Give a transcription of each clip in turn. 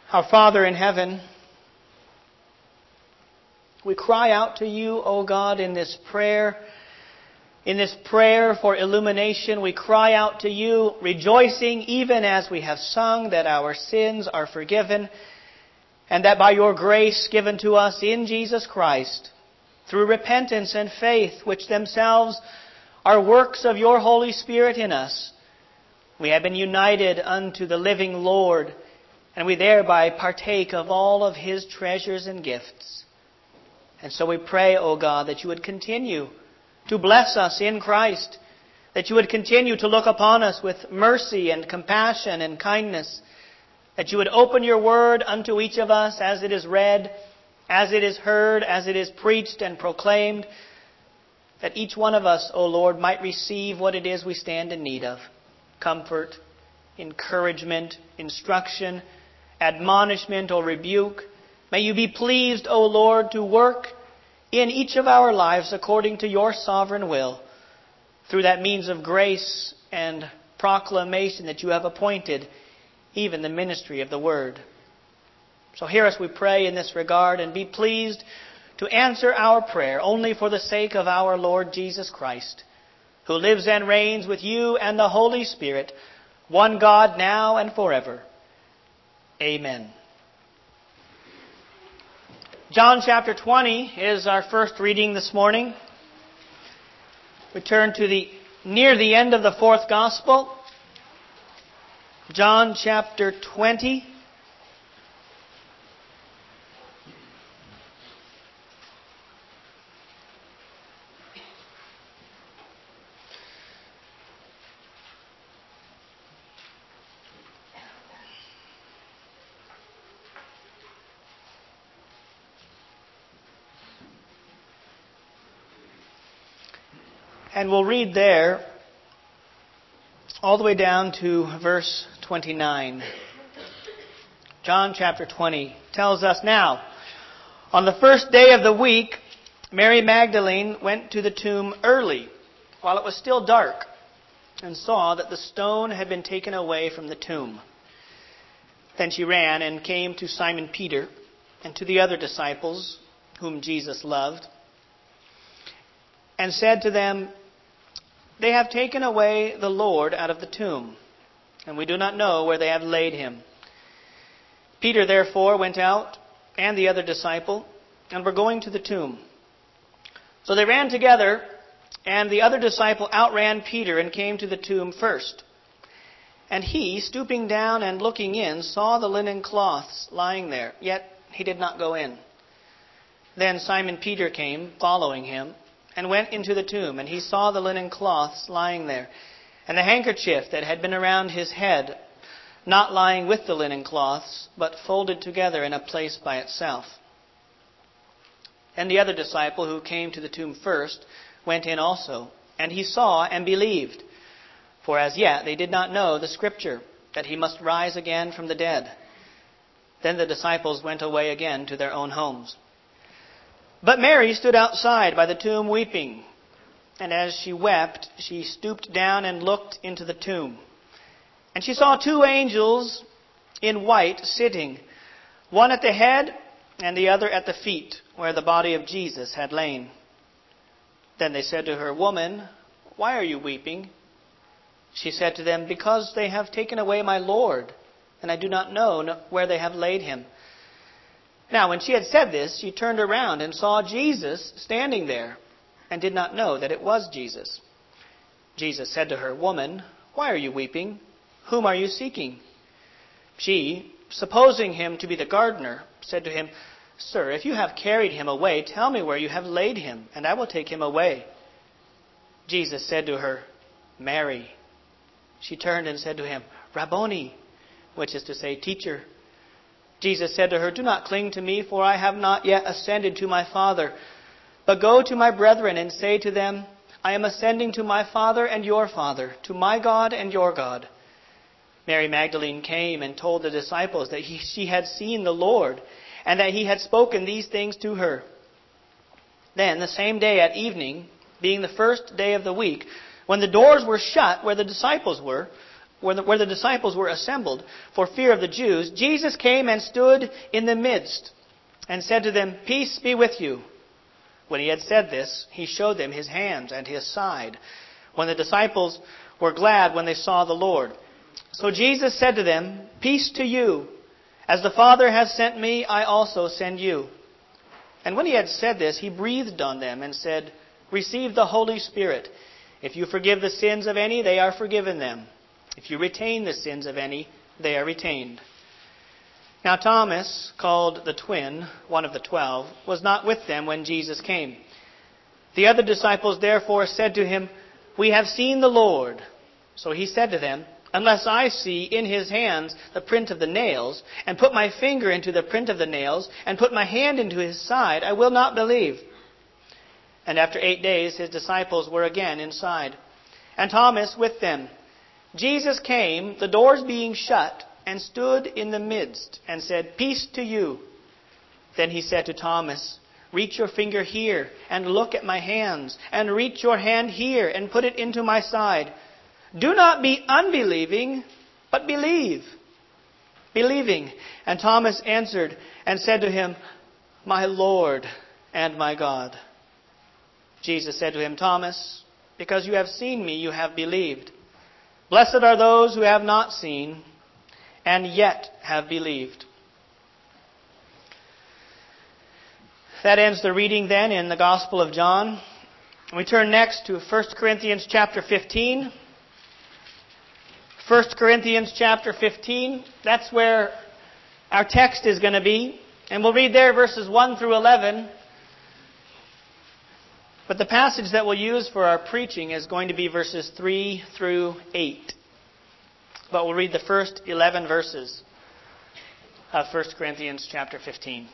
Our Father in heaven, we cry out to you, O God, in this prayer for illumination. We cry out to you, rejoicing even as we have sung that our sins are forgiven, and that by your grace given to us in Jesus Christ, through repentance and faith, which themselves are works of your Holy Spirit in us, we have been united unto the living Lord, and we thereby partake of all of His treasures and gifts. And so we pray, O God, that you would continue to bless us in Christ, that you would continue to look upon us with mercy and compassion and kindness, that you would open your word unto each of us as it is read, as it is heard, as it is preached and proclaimed, that each one of us, O Lord, might receive what it is we stand in need of: comfort, encouragement, instruction, admonishment or rebuke. May you be pleased, O Lord, to work in each of our lives according to your sovereign will, through that means of grace and proclamation that you have appointed, even the ministry of the word. So hear us, we pray, in this regard, and be pleased to answer our prayer only for the sake of our Lord Jesus Christ, who lives and reigns with you and the Holy Spirit, one God, now and forever. Amen. John chapter 20 is our first reading this morning. We turn to near the end of the fourth gospel. John chapter 20. And we'll read there all the way down to verse 29. John chapter 20 tells us, "Now, on the first day of the week, Mary Magdalene went to the tomb early, while it was still dark, and saw that the stone had been taken away from the tomb. Then she ran and came to Simon Peter and to the other disciples whom Jesus loved, and said to them, 'They have taken away the Lord out of the tomb, and we do not know where they have laid him.' Peter therefore went out, and the other disciple, and were going to the tomb. So they ran together, and the other disciple outran Peter and came to the tomb first. And he, stooping down and looking in, saw the linen cloths lying there, yet he did not go in. Then Simon Peter came, following him, and went into the tomb, and he saw the linen cloths lying there, and the handkerchief that had been around his head, not lying with the linen cloths, but folded together in a place by itself. And the other disciple who came to the tomb first went in also, and he saw and believed, for as yet they did not know the scripture, that he must rise again from the dead. Then the disciples went away again to their own homes. But Mary stood outside by the tomb weeping. And as she wept, she stooped down and looked into the tomb. And she saw two angels in white sitting, one at the head and the other at the feet, where the body of Jesus had lain. Then they said to her, 'Woman, why are you weeping?' She said to them, 'Because they have taken away my Lord, and I do not know where they have laid him.' Now, when she had said this, she turned around and saw Jesus standing there, and did not know that it was Jesus. Jesus said to her, 'Woman, why are you weeping? Whom are you seeking?' She, supposing him to be the gardener, said to him, 'Sir, if you have carried him away, tell me where you have laid him, and I will take him away.' Jesus said to her, 'Mary.' She turned and said to him, 'Rabboni,' which is to say, Teacher. Jesus said to her, 'Do not cling to me, for I have not yet ascended to my Father. But go to my brethren and say to them, I am ascending to my Father and your Father, to my God and your God.' Mary Magdalene came and told the disciples that she had seen the Lord, and that he had spoken these things to her. Then the same day at evening, being the first day of the week, when the doors were shut where the disciples were, where the disciples were assembled for fear of the Jews, Jesus came and stood in the midst and said to them, "Peace be with you." When he had said this, he showed them his hands and his side. When the disciples were glad when they saw the Lord. So Jesus said to them, "Peace to you. As the Father has sent me, I also send you." And when he had said this, he breathed on them and said, "Receive the Holy Spirit. If you forgive the sins of any, they are forgiven them. If you retain the sins of any, they are retained." Now Thomas, called the twin, one of the 12, was not with them when Jesus came. The other disciples therefore said to him, "We have seen the Lord." So he said to them, "Unless I see in his hands the print of the nails, and put my finger into the print of the nails, and put my hand into his side, I will not believe." And after 8 days his disciples were again inside, and Thomas with them. Jesus came, the doors being shut, and stood in the midst, and said, "Peace to you." Then he said to Thomas, "Reach your finger here, and look at my hands, and reach your hand here, and put it into my side. Do not be unbelieving, but believe." Believing. And Thomas answered and said to him, "My Lord and my God." Jesus said to him, "Thomas, because you have seen me, you have believed. Blessed are those who have not seen and yet have believed." That ends the reading then in the Gospel of John. We turn next to 1 Corinthians chapter 15. 1 Corinthians chapter 15, that's where our text is going to be. And we'll read there verses 1 through 11. But the passage that we'll use for our preaching is going to be verses 3 through 8. But we'll read the first 11 verses of 1 Corinthians chapter 15.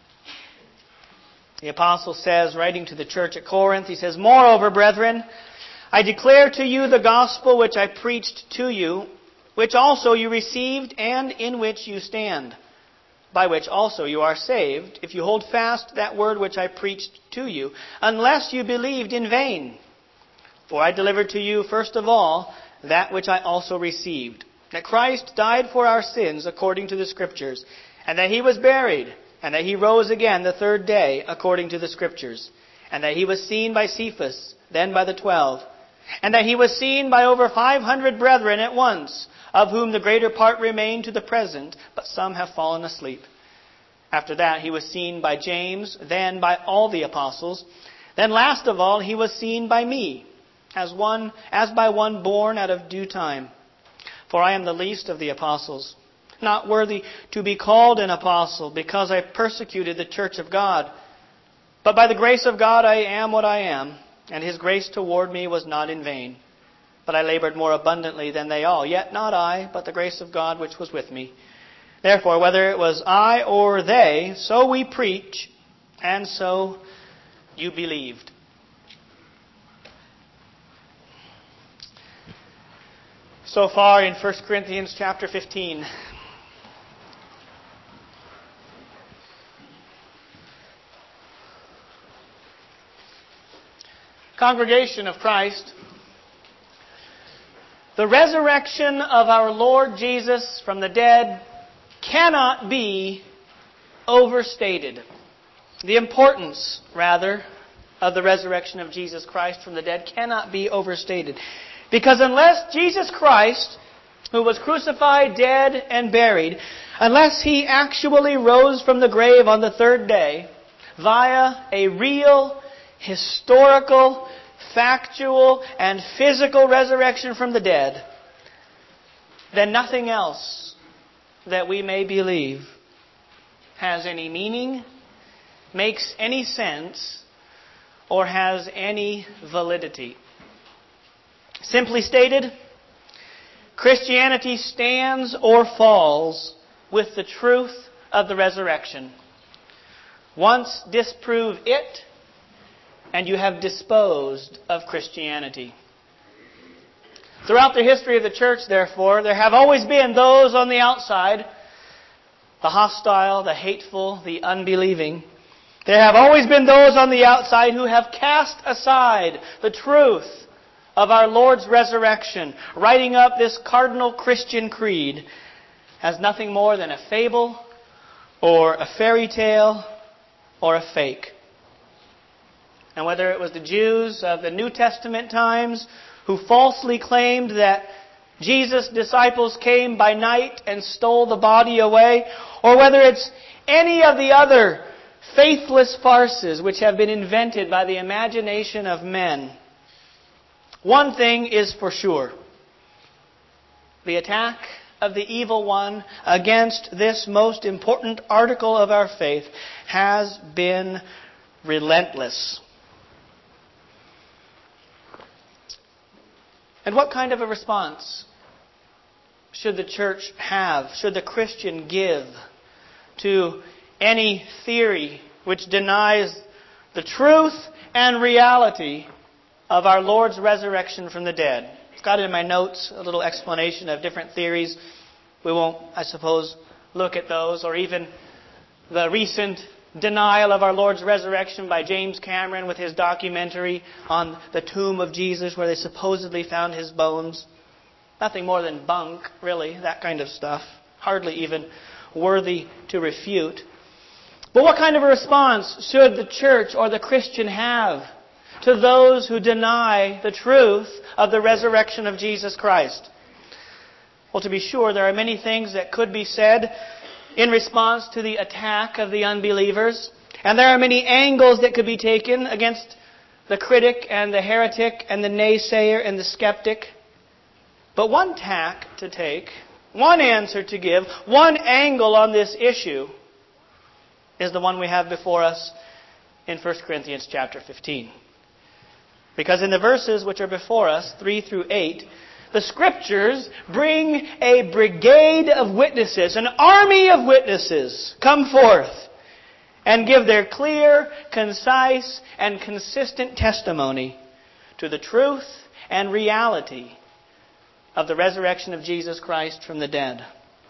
The apostle says, writing to the church at Corinth, he says, "Moreover, brethren, I declare to you the gospel which I preached to you, which also you received and in which you stand, by which also you are saved, if you hold fast that word which I preached to you, unless you believed in vain. For I delivered to you first of all that which I also received, that Christ died for our sins according to the Scriptures, and that He was buried, and that He rose again the third day according to the Scriptures, and that He was seen by Cephas, then by the 12, and that He was seen by over 500 brethren at once, of whom the greater part remain to the present, but some have fallen asleep. After that He was seen by James, then by all the apostles. Then last of all He was seen by me, as by one born out of due time. For I am the least of the apostles, not worthy to be called an apostle, because I persecuted the church of God. But by the grace of God I am what I am, and His grace toward me was not in vain. But I labored more abundantly than they all. Yet not I, but the grace of God which was with me. Therefore, whether it was I or they, so we preach, and so you believed." So far in 1 Corinthians chapter 15. Congregation of Christ, the resurrection of our Lord Jesus from the dead cannot be overstated. The importance, rather, of the resurrection of Jesus Christ from the dead cannot be overstated. Because unless Jesus Christ, who was crucified, dead, and buried, unless He actually rose from the grave on the third day via a real, historical, factual, and physical resurrection from the dead, then nothing else that we may believe has any meaning, makes any sense, or has any validity. Simply stated, Christianity stands or falls with the truth of the resurrection. Once disprove it, and you have disposed of Christianity. Throughout the history of the church, therefore, there have always been those on the outside, the hostile, the hateful, the unbelieving. There have always been those on the outside who have cast aside the truth of our Lord's resurrection, writing up this cardinal Christian creed, as nothing more than a fable or a fairy tale or a fake. And whether it was the Jews of the New Testament times who falsely claimed that Jesus' disciples came by night and stole the body away, or whether it's any of the other faithless farces which have been invented by the imagination of men, one thing is for sure. The attack of the evil one against this most important article of our faith has been relentless. And what kind of a response should the church have, should the Christian give to any theory which denies the truth and reality of our Lord's resurrection from the dead? I've got it in my notes, a little explanation of different theories. We won't, I suppose, look at those, or even the recent denial of our Lord's resurrection by James Cameron with his documentary on the tomb of Jesus where they supposedly found his bones. Nothing more than bunk, really, that kind of stuff. Hardly even worthy to refute. But what kind of a response should the church or the Christian have to those who deny the truth of the resurrection of Jesus Christ? Well, to be sure, there are many things that could be said in response to the attack of the unbelievers. And there are many angles that could be taken against the critic and the heretic and the naysayer and the skeptic. But one tack to take, one answer to give, one angle on this issue is the one we have before us in 1 Corinthians chapter 15. Because in the verses which are before us, 3 through 8, the Scriptures bring a brigade of witnesses, an army of witnesses come forth and give their clear, concise, and consistent testimony to the truth and reality of the resurrection of Jesus Christ from the dead.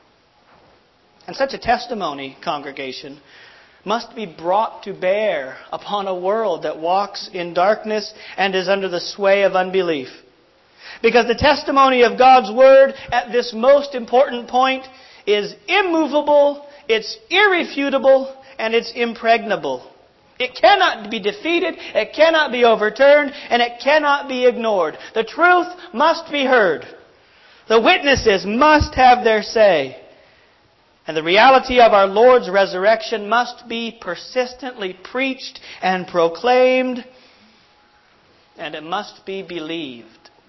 And such a testimony, congregation, must be brought to bear upon a world that walks in darkness and is under the sway of unbelief. Because the testimony of God's Word at this most important point is immovable, it's irrefutable, and it's impregnable. It cannot be defeated, it cannot be overturned, and it cannot be ignored. The truth must be heard. The witnesses must have their say. And the reality of our Lord's resurrection must be persistently preached and proclaimed, and it must be believed.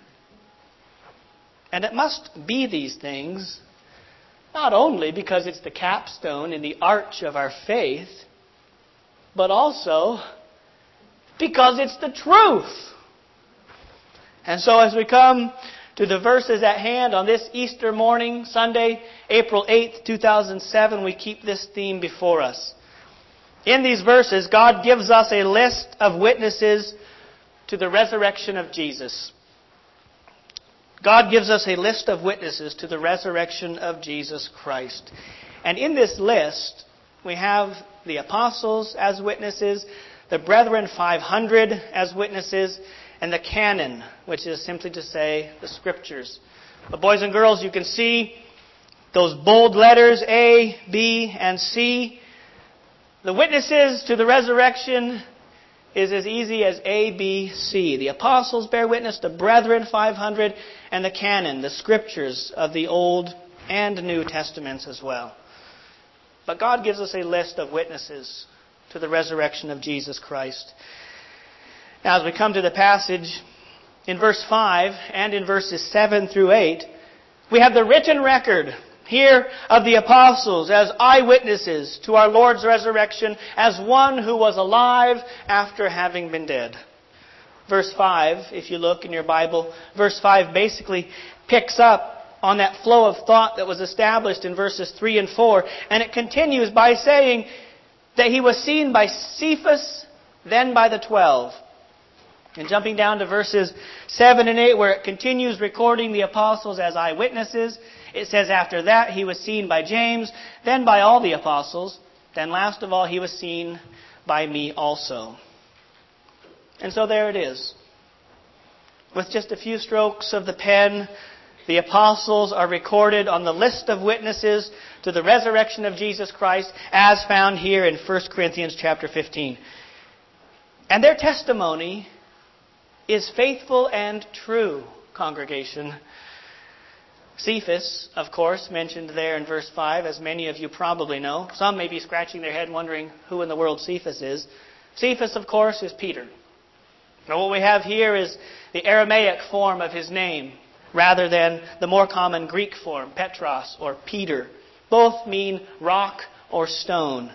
And it must be these things not only because it's the capstone in the arch of our faith, but also because it's the truth. And so as we come to the verses at hand on this Easter morning, Sunday, April 8th, 2007, we keep this theme before us. In these verses, God gives us a list of witnesses to the resurrection of Jesus. God gives us a list of witnesses to the resurrection of Jesus Christ. And in this list, we have the apostles as witnesses, the brethren 500 as witnesses, and the canon, which is simply to say the Scriptures. But boys and girls, you can see those bold letters A, B, and C. The witnesses to the resurrection is as easy as A, B, C. The apostles bear witness, the brethren 500, and the canon, the Scriptures of the Old and New Testaments as well. But God gives us a list of witnesses to the resurrection of Jesus Christ. Now, as we come to the passage, in verse 5 and in verses 7 through 8, we have the written record here of the apostles as eyewitnesses to our Lord's resurrection as one who was alive after having been dead. Verse 5, if you look in your Bible, verse 5 basically picks up on that flow of thought that was established in verses 3 and 4. And it continues by saying that he was seen by Cephas, then by the 12. And jumping down to verses 7 and 8, where it continues recording the apostles as eyewitnesses, it says after that he was seen by James, then by all the apostles, then last of all he was seen by me also. And so there it is. With just a few strokes of the pen, the apostles are recorded on the list of witnesses to the resurrection of Jesus Christ as found here in 1 Corinthians chapter 15. And their testimony is faithful and true, congregation. Cephas, of course, mentioned there in verse 5, as many of you probably know. Some may be scratching their head wondering who in the world Cephas is. Cephas, of course, is Peter. Now, what we have here is the Aramaic form of his name, rather than the more common Greek form, Petros or Peter. Both mean rock or stone.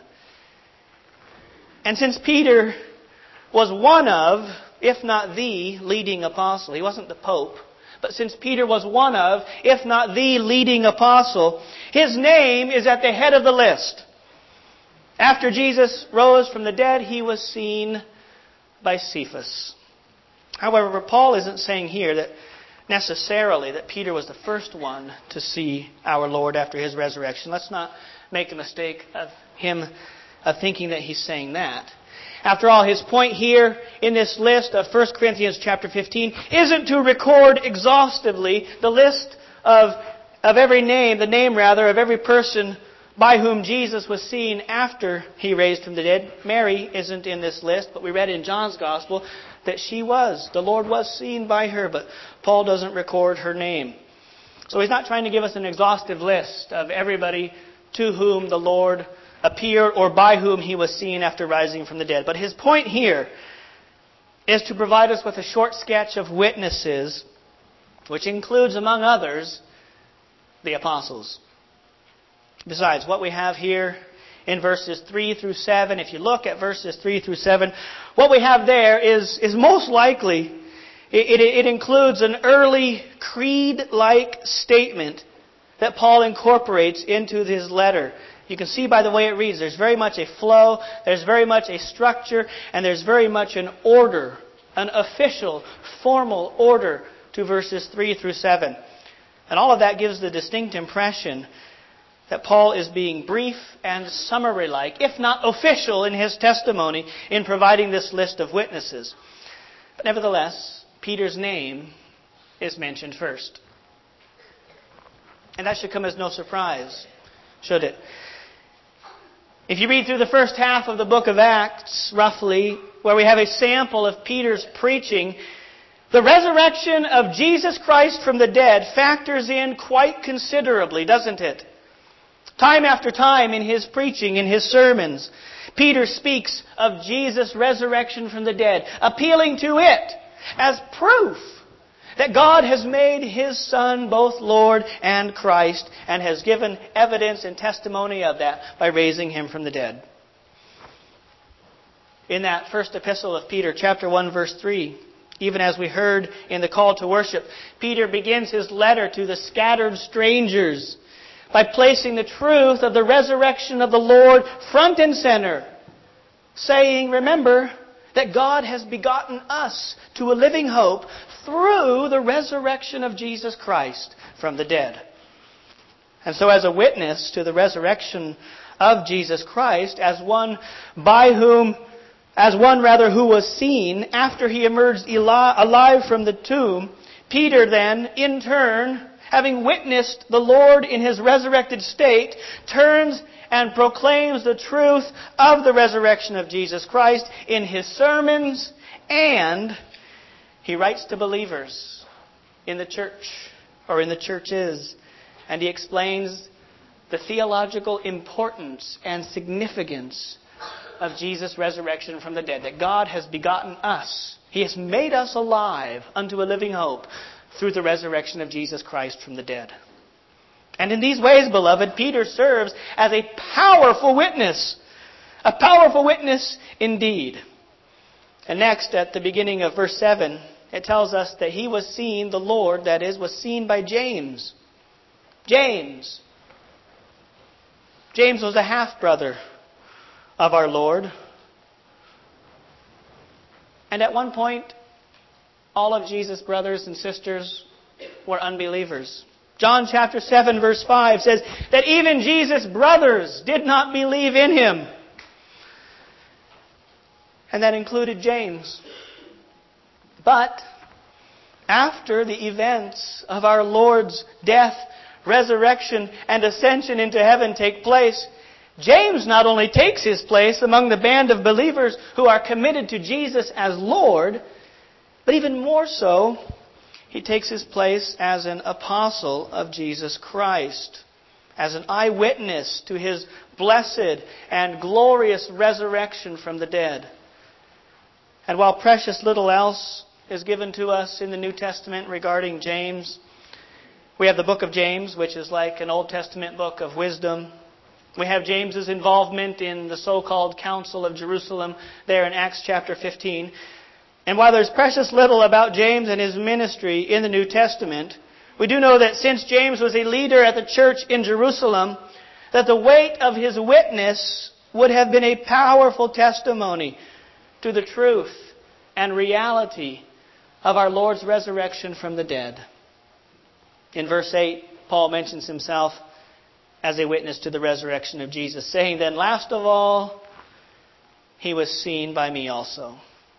And since Peter was one of, if not the, leading apostle, he wasn't the Pope, but since Peter was one of, if not the leading apostle, his name is at the head of the list. After Jesus rose from the dead, he was seen by Cephas. However, Paul isn't saying here that necessarily that Peter was the first one to see our Lord after his resurrection. Let's not make the mistake of thinking that he's saying that. After all, his point here in this list of 1 Corinthians chapter 15 isn't to record exhaustively the list of every name, of every person by whom Jesus was seen after he raised from the dead. Mary isn't in this list, but we read in John's Gospel that she was. The Lord was seen by her, but Paul doesn't record her name. So he's not trying to give us an exhaustive list of everybody to whom the Lord appeared or by whom he was seen after rising from the dead. But his point here is to provide us with a short sketch of witnesses, which includes, among others, the apostles. Besides, what we have here in verses 3 through 7, if you look at verses 3 through 7, what we have there is most likely, it includes an early creed-like statement that Paul incorporates into his letter. You can see by the way it reads, there's very much a flow, there's very much a structure, and there's very much an order, an official, formal order to verses 3 through 7. And all of that gives the distinct impression that Paul is being brief and summary-like, if not official, in his testimony in providing this list of witnesses. But nevertheless, Peter's name is mentioned first. And that should come as no surprise, should it? If you read through the first half of the book of Acts, roughly, where we have a sample of Peter's preaching, the resurrection of Jesus Christ from the dead factors in quite considerably, doesn't it? Time after time in his preaching, in his sermons, Peter speaks of Jesus' resurrection from the dead, appealing to it as proof that God has made His Son both Lord and Christ, and has given evidence and testimony of that by raising Him from the dead. In that first epistle of Peter, chapter 1, verse 3, even as we heard in the call to worship, Peter begins his letter to the scattered strangers by placing the truth of the resurrection of the Lord front and center, saying, remember, that God has begotten us to a living hope through the resurrection of Jesus Christ from the dead. And so as a witness to the resurrection of Jesus Christ, as one who was seen after he emerged alive from the tomb, Peter then, in turn, having witnessed the Lord in His resurrected state, turns and proclaims the truth of the resurrection of Jesus Christ in his sermons, and he writes to believers in the church or in the churches, and he explains the theological importance and significance of Jesus' resurrection from the dead, that God has begotten us. He has made us alive unto a living hope through the resurrection of Jesus Christ from the dead. And in these ways, beloved, Peter serves as a powerful witness indeed. And next, at the beginning of verse 7, it tells us that he was seen, the Lord, that is, was seen by James. James was a half-brother of our Lord. And at one point, all of Jesus' brothers and sisters were unbelievers. John chapter 7 verse 5 says that even Jesus' brothers did not believe in Him. And that included James. But after the events of our Lord's death, resurrection, and ascension into heaven take place, James not only takes his place among the band of believers who are committed to Jesus as Lord, but even more so, he takes his place as an apostle of Jesus Christ, as an eyewitness to His blessed and glorious resurrection from the dead. And while precious little else is given to us in the New Testament regarding James, we have the book of James, which is like an Old Testament book of wisdom. We have James's involvement in the so-called Council of Jerusalem there in Acts chapter 15. And while there's precious little about James and his ministry in the New Testament, we do know that since James was a leader at the church in Jerusalem, that the weight of his witness would have been a powerful testimony to the truth and reality of our Lord's resurrection from the dead. In verse 8, Paul mentions himself as a witness to the resurrection of Jesus, saying, "Then last of all, He was seen by me also."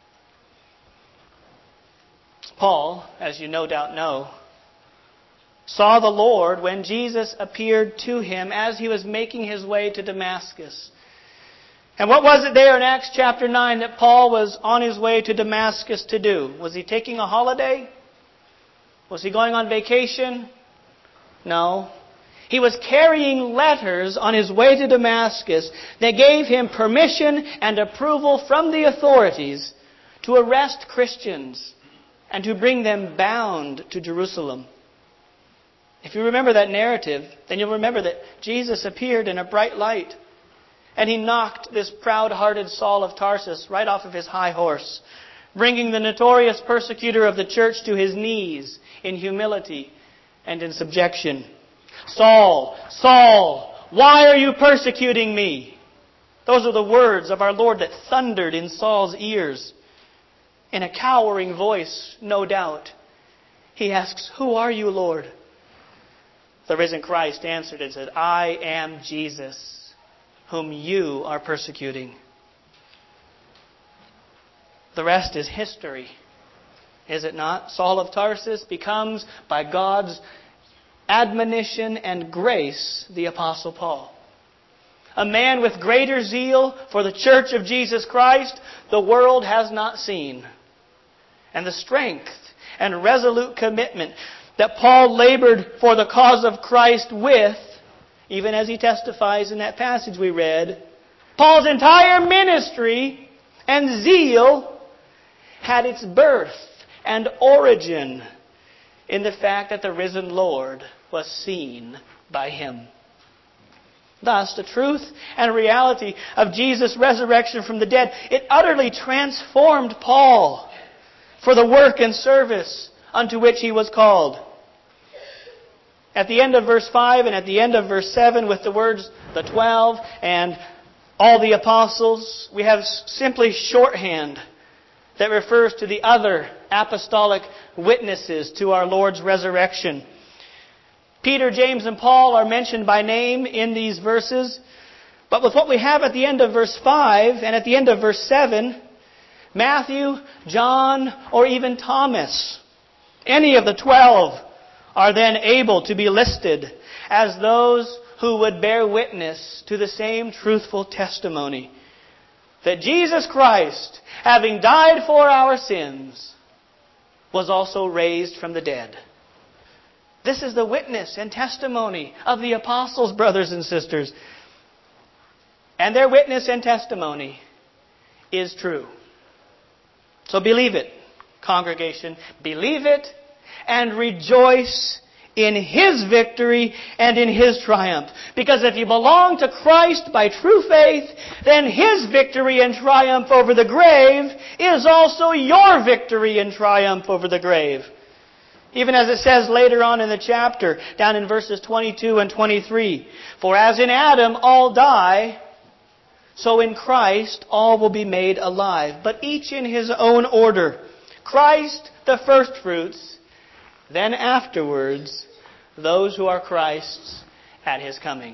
Paul, as you no doubt know, saw the Lord when Jesus appeared to him as he was making his way to Damascus. And what was it there in Acts chapter 9 that Paul was on his way to Damascus to do? Was he taking a holiday? Was he going on vacation? No. He was carrying letters on his way to Damascus that gave him permission and approval from the authorities to arrest Christians and to bring them bound to Jerusalem. If you remember that narrative, then you'll remember that Jesus appeared in a bright light, and He knocked this proud-hearted Saul of Tarsus right off of his high horse, bringing the notorious persecutor of the church to his knees in humility and in subjection. "Saul, Saul, why are you persecuting me?" Those are the words of our Lord that thundered in Saul's ears. In a cowering voice, no doubt, he asks, "Who are you, Lord?" The risen Christ answered and said, "I am Jesus, whom you are persecuting." The rest is history, is it not? Saul of Tarsus becomes, by God's admonition and grace, the Apostle Paul. A man with greater zeal for the church of Jesus Christ the world has not seen. And the strength and resolute commitment that Paul labored for the cause of Christ with, even as he testifies in that passage we read, Paul's entire ministry and zeal had its birth and origin in the fact that the risen Lord was seen by him. Thus, the truth and reality of Jesus' resurrection from the dead, it utterly transformed Paul for the work and service unto which he was called. At the end of verse 5 and at the end of verse 7, with the words, the 12 and all the apostles, we have simply shorthand that refers to the other apostolic witnesses to our Lord's resurrection. Peter, James, and Paul are mentioned by name in these verses. But with what we have at the end of verse 5 and at the end of verse 7, Matthew, John, or even Thomas, any of the 12, are then able to be listed as those who would bear witness to the same truthful testimony that Jesus Christ, having died for our sins, was also raised from the dead. This is the witness and testimony of the apostles, brothers and sisters. And their witness and testimony is true. So believe it, congregation. Believe it and rejoice in His victory and in His triumph. Because if you belong to Christ by true faith, then His victory and triumph over the grave is also your victory and triumph over the grave. Even as it says later on in the chapter, down in verses 22 and 23, "For as in Adam all die, so in Christ all will be made alive, but each in his own order. Christ the firstfruits, then afterwards those who are Christ's at His coming."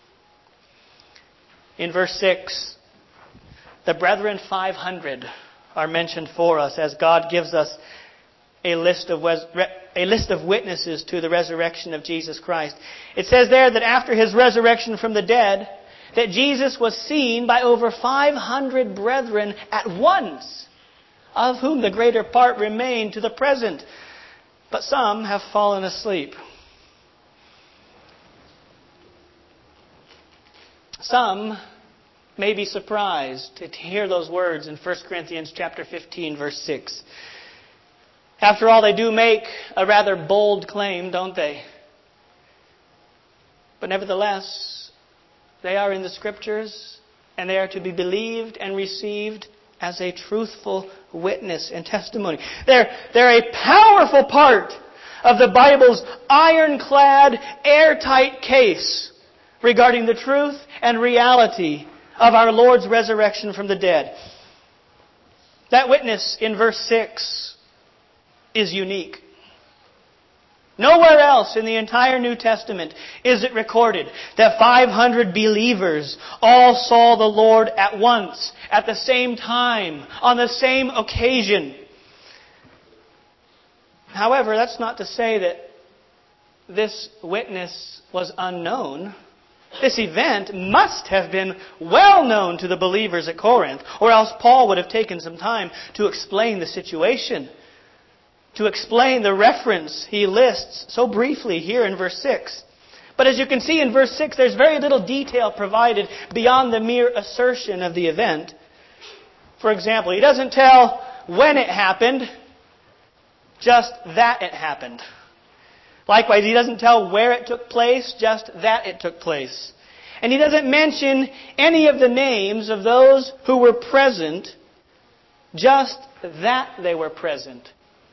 In verse 6, the brethren 500 are mentioned for us as God gives us a list of witnesses to the resurrection of Jesus Christ. It says there that after His resurrection from the dead, that Jesus was seen by over 500 brethren at once, of whom the greater part remain to the present, but some have fallen asleep. Some may be surprised to hear those words in 1 Corinthians chapter 15, verse 6. After all, they do make a rather bold claim, don't they? But nevertheless, they are in the Scriptures, and they are to be believed and received as a truthful witness and testimony. They're a powerful part of the Bible's ironclad, airtight case regarding the truth and reality of our Lord's resurrection from the dead. That witness in verse 6 is unique. Nowhere else in the entire New Testament is it recorded that 500 believers all saw the Lord at once, at the same time, on the same occasion. However, that's not to say that this witness was unknown. This event must have been well known to the believers at Corinth, or else Paul would have taken some time to explain the situation, to explain the reference he lists so briefly here in verse 6. But as you can see in verse 6, there's very little detail provided beyond the mere assertion of the event. For example, he doesn't tell when it happened, just that it happened. Likewise, he doesn't tell where it took place, just that it took place. And he doesn't mention any of the names of those who were present, just that they were present.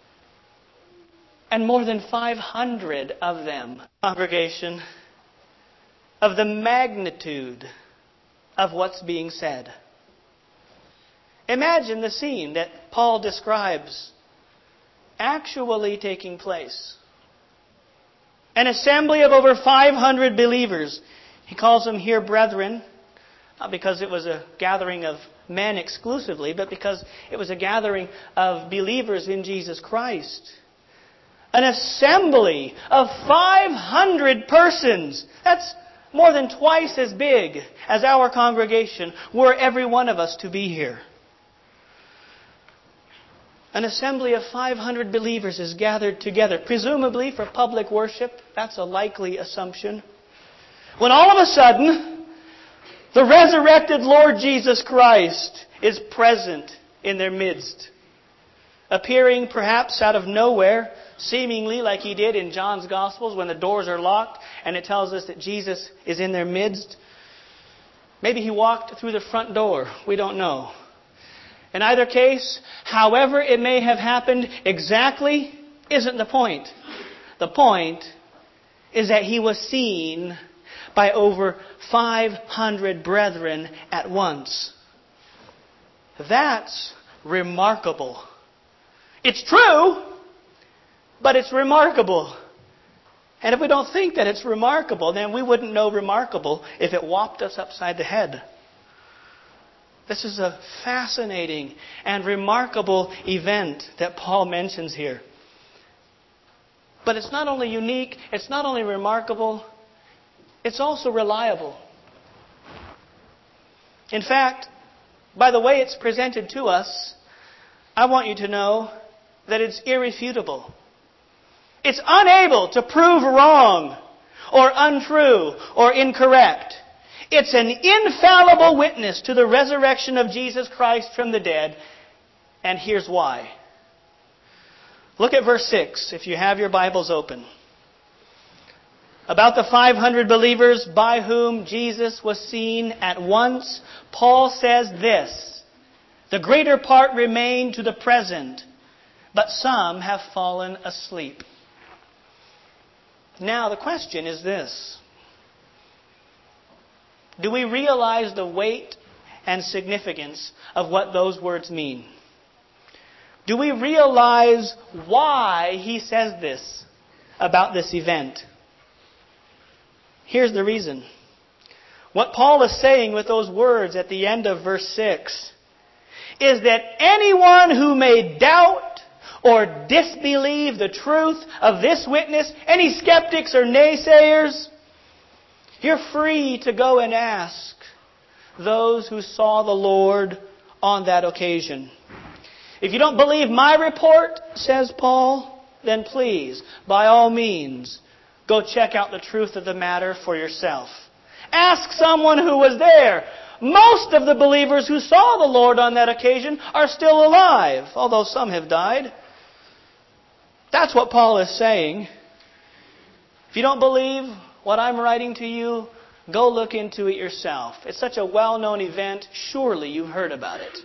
And more than 500 of them, congregation, of the magnitude of what's being said. Imagine the scene that Paul describes actually taking place. An assembly of over 500 believers. He calls them here brethren, not because it was a gathering of men exclusively, but because it was a gathering of believers in Jesus Christ. An assembly of 500 persons. That's more than twice as big as our congregation were every one of us to be here. An assembly of 500 believers is gathered together, presumably for public worship. That's a likely assumption. When all of a sudden, the resurrected Lord Jesus Christ is present in their midst, appearing perhaps out of nowhere, seemingly like He did in John's Gospels when the doors are locked and it tells us that Jesus is in their midst. Maybe He walked through the front door. We don't know. In either case, however it may have happened exactly isn't the point. The point is that He was seen by over 500 brethren at once. That's remarkable. It's true, but it's remarkable. And if we don't think that it's remarkable, then we wouldn't know remarkable if it whopped us upside the head. This is a fascinating and remarkable event that Paul mentions here. But it's not only unique, it's not only remarkable, it's also reliable. In fact, by the way it's presented to us, I want you to know that it's irrefutable. It's unable to prove wrong or untrue or incorrect. It's an infallible witness to the resurrection of Jesus Christ from the dead. And here's why. Look at verse 6 if you have your Bibles open. About the 500 believers by whom Jesus was seen at once, Paul says this: the greater part remain to the present, but some have fallen asleep. Now the question is this: do we realize the weight and significance of what those words mean? Do we realize why he says this about this event? Here's the reason. What Paul is saying with those words at the end of verse 6 is that anyone who may doubt or disbelieve the truth of this witness, any skeptics or naysayers, you're free to go and ask those who saw the Lord on that occasion. If you don't believe my report, says Paul, then please, by all means, go check out the truth of the matter for yourself. Ask someone who was there. Most of the believers who saw the Lord on that occasion are still alive, although some have died. That's what Paul is saying. If you don't believe what I'm writing to you, go look into it yourself. It's such a well-known event. Surely you've heard about it.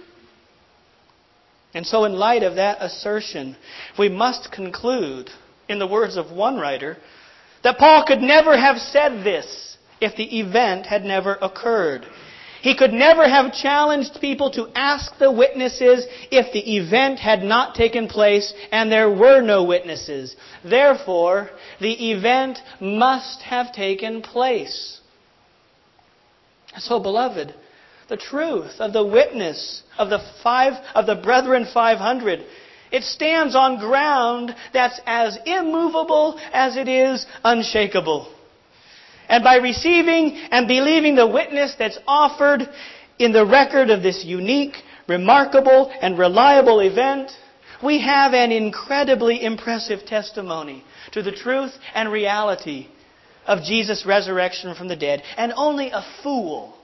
And so in light of that assertion, we must conclude, in the words of one writer, that Paul could never have said this if the event had never occurred. He could never have challenged people to ask the witnesses if the event had not taken place and there were no witnesses. Therefore, the event must have taken place. So, beloved, the truth of the witness of the brethren 500, it stands on ground that's as immovable as it is unshakable. And by receiving and believing the witness that's offered in the record of this unique, remarkable, and reliable event, we have an incredibly impressive testimony to the truth and reality of Jesus' resurrection from the dead. And only a fool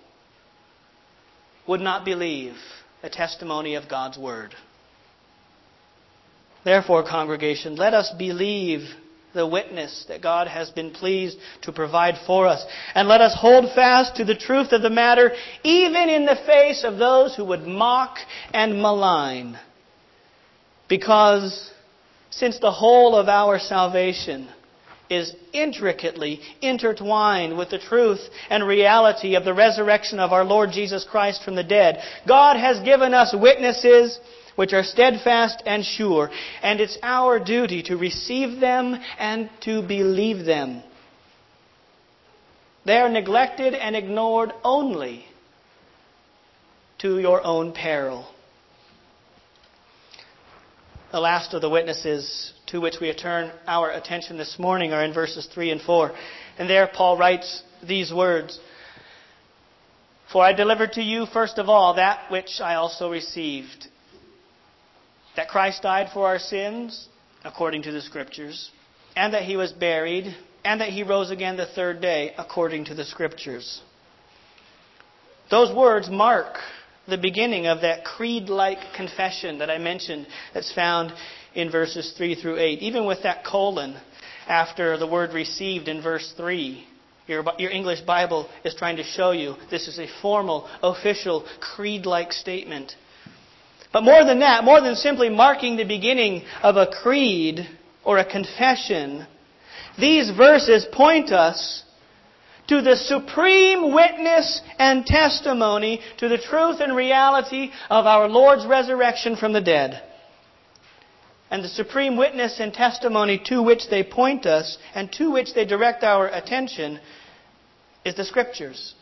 would not believe the testimony of God's Word. Therefore, congregation, let us believe the witness that God has been pleased to provide for us. And let us hold fast to the truth of the matter, even in the face of those who would mock and malign. Because since the whole of our salvation is intricately intertwined with the truth and reality of the resurrection of our Lord Jesus Christ from the dead, God has given us witnesses which are steadfast and sure, and it's our duty to receive them and to believe them. They are neglected and ignored only to your own peril. The last of the witnesses to which we turn our attention this morning are in verses 3 and 4. And there Paul writes these words, "For I delivered to you first of all that which I also received, that Christ died for our sins, according to the Scriptures, and that He was buried, and that He rose again the third day, according to the Scriptures." Those words mark the beginning of that creed-like confession that I mentioned that's found in verses 3 through 8. Even with that colon after the word received in verse 3. Your English Bible is trying to show you this is a formal, official, creed-like statement. But more than that, more than simply marking the beginning of a creed or a confession, these verses point us to the supreme witness and testimony to the truth and reality of our Lord's resurrection from the dead. And the supreme witness and testimony to which they point us and to which they direct our attention is the Scriptures.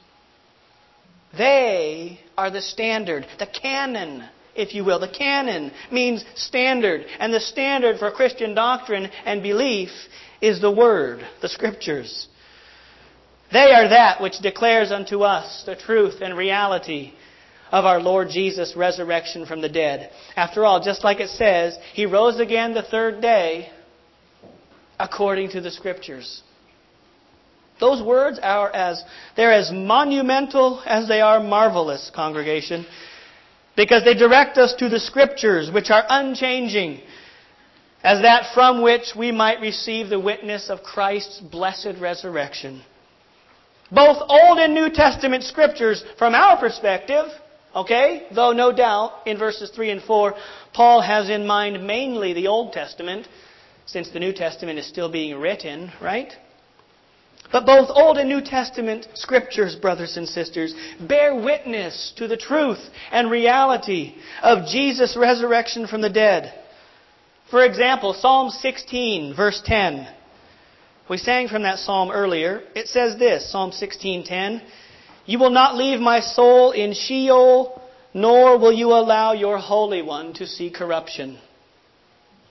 They are the standard, the canon, if you will. The canon means standard. And the standard for Christian doctrine and belief is the Word, the Scriptures. They are that which declares unto us the truth and reality of our Lord Jesus' resurrection from the dead. After all, just like it says, He rose again the third day according to the Scriptures. Those words are they're as monumental as they are marvelous, congregation, because they direct us to the Scriptures, which are unchanging, as that from which we might receive the witness of Christ's blessed resurrection. Both Old and New Testament Scriptures, from our perspective, though no doubt in verses 3 and 4, Paul has in mind mainly the Old Testament, since the New Testament is still being written, right? But both Old and New Testament Scriptures, brothers and sisters, bear witness to the truth and reality of Jesus' resurrection from the dead. For example, Psalm 16, verse 10. We sang from that psalm earlier. It says this, Psalm 16:10, "You will not leave my soul in Sheol, nor will you allow your Holy One to see corruption."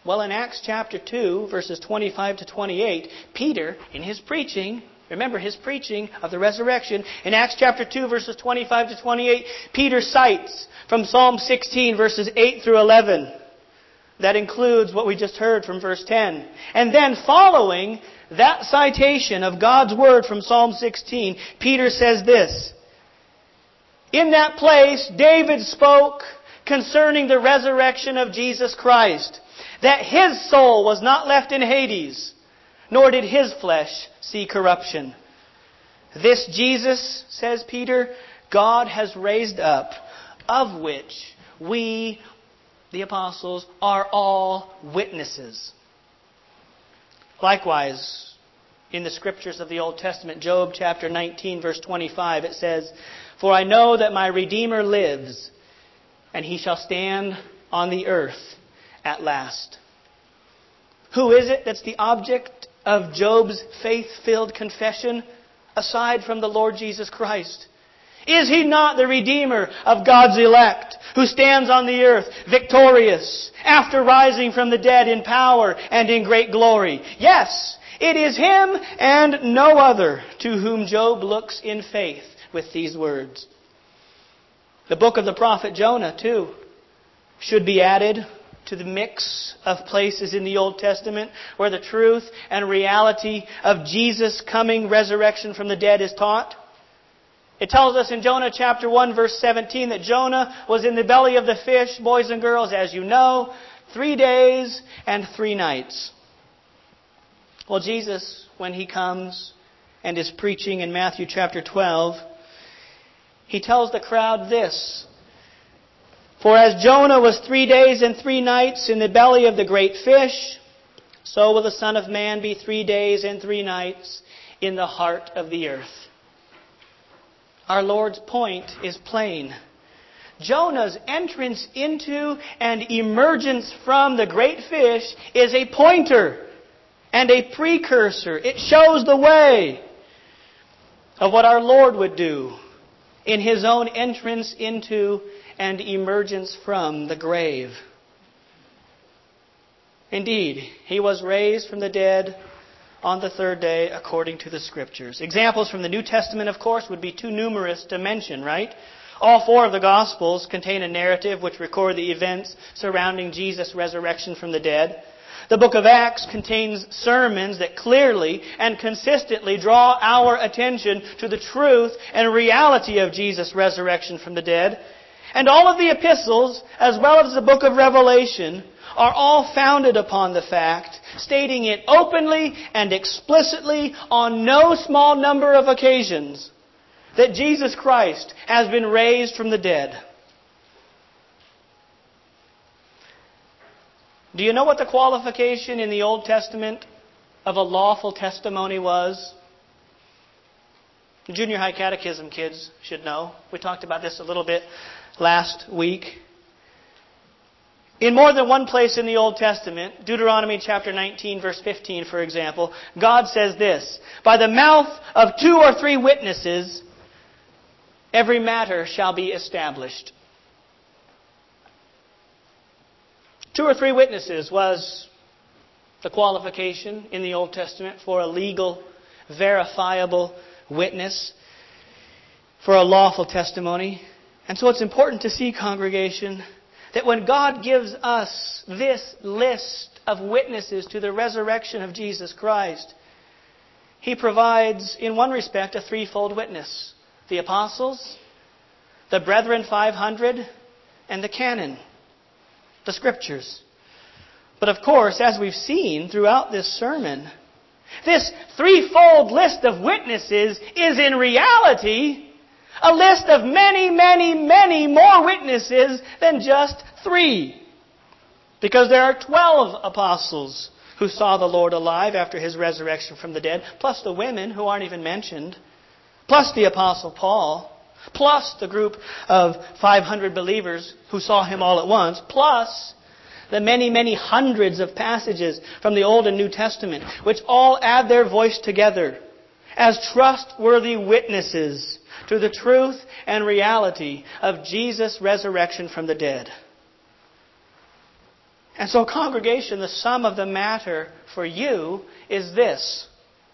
Well, in Acts chapter 2, verses 25 to 28, Peter, in his preaching, remember his preaching of the resurrection, in Acts chapter 2, verses 25 to 28, Peter cites from Psalm 16, verses 8 through 11. That includes what we just heard from verse 10. And then following that citation of God's Word from Psalm 16, Peter says this: in that place, David spoke concerning the resurrection of Jesus Christ, that His soul was not left in Hades, nor did His flesh see corruption. This Jesus, says Peter, God has raised up, of which we, the apostles, are all witnesses. Likewise, in the scriptures of the Old Testament, Job chapter 19, verse 25, it says, for I know that my Redeemer lives, and He shall stand on the earth at last. Who is it that's the object of Job's faith-filled confession, aside from the Lord Jesus Christ? Is He not the Redeemer of God's elect, who stands on the earth victorious, after rising from the dead in power and in great glory? Yes, it is Him and no other to whom Job looks in faith with these words. The book of the prophet Jonah, too, should be added to the mix of places in the Old Testament where the truth and reality of Jesus' coming resurrection from the dead is taught. It tells us in Jonah chapter 1, verse 17, that Jonah was in the belly of the fish, boys and girls, as you know, 3 days and 3 nights. Well, Jesus, when He comes and is preaching in Matthew chapter 12, He tells the crowd this: for as Jonah was 3 days and 3 nights in the belly of the great fish, so will the Son of Man be 3 days and 3 nights in the heart of the earth. Our Lord's point is plain. Jonah's entrance into and emergence from the great fish is a pointer and a precursor. It shows the way of what our Lord would do in His own entrance into and emergence from the grave. Indeed, He was raised from the dead on the 3rd day according to the Scriptures. Examples from the New Testament, of course, would be too numerous to mention, right? All 4 of the Gospels contain a narrative which record the events surrounding Jesus' resurrection from the dead. The book of Acts contains sermons that clearly and consistently draw our attention to the truth and reality of Jesus' resurrection from the dead. And all of the epistles, as well as the book of Revelation, are all founded upon the fact, stating it openly and explicitly on no small number of occasions, that Jesus Christ has been raised from the dead. Do you know what the qualification in the Old Testament of a lawful testimony was? The junior high catechism kids should know. We talked about this a little bit last week. In more than one place in the Old Testament, Deuteronomy chapter 19, verse 15, for example, God says this: by the mouth of 2 or 3 witnesses, every matter shall be established. 2 or 3 witnesses was the qualification in the Old Testament for a legal, verifiable witness, for a lawful testimony. And so it's important to see, congregation, that when God gives us this list of witnesses to the resurrection of Jesus Christ, He provides, in one respect, a threefold witness: the apostles, the brethren 500, and the canon, the Scriptures. But of course, as we've seen throughout this sermon, this threefold list of witnesses is in reality a list of many, many, many more witnesses than just 3. Because there are 12 apostles who saw the Lord alive after His resurrection from the dead, plus the women who aren't even mentioned, plus the Apostle Paul, plus the group of 500 believers who saw Him all at once, plus the many, many hundreds of passages from the Old and New Testament, which all add their voice together as trustworthy witnesses to the truth and reality of Jesus' resurrection from the dead. And so, congregation, the sum of the matter for you is this.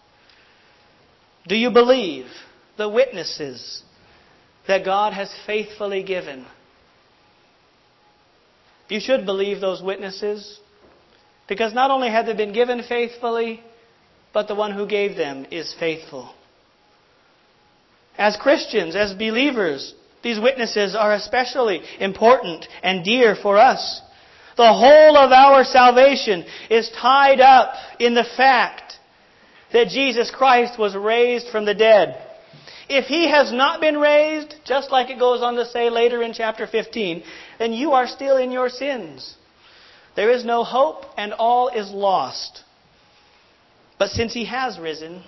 Do you believe the witnesses that God has faithfully given? You should believe those witnesses, because not only have they been given faithfully, but the one who gave them is faithful. As Christians, as believers, these witnesses are especially important and dear for us. The whole of our salvation is tied up in the fact that Jesus Christ was raised from the dead. If He has not been raised, just like it goes on to say later in chapter 15, then you are still in your sins. There is no hope and all is lost. But since He has risen,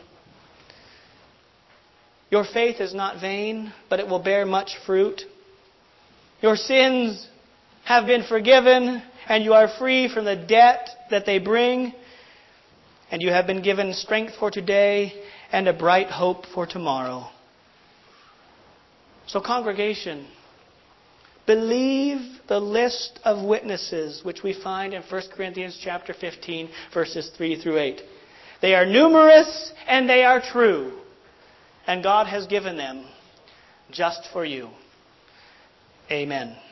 your faith is not vain, but it will bear much fruit. Your sins have been forgiven, and you are free from the debt that they bring. And you have been given strength for today and a bright hope for tomorrow. So, congregation, believe the list of witnesses which we find in 1 Corinthians chapter 15, verses 3 through 8. They are numerous and they are true. And God has given them just for you. Amen.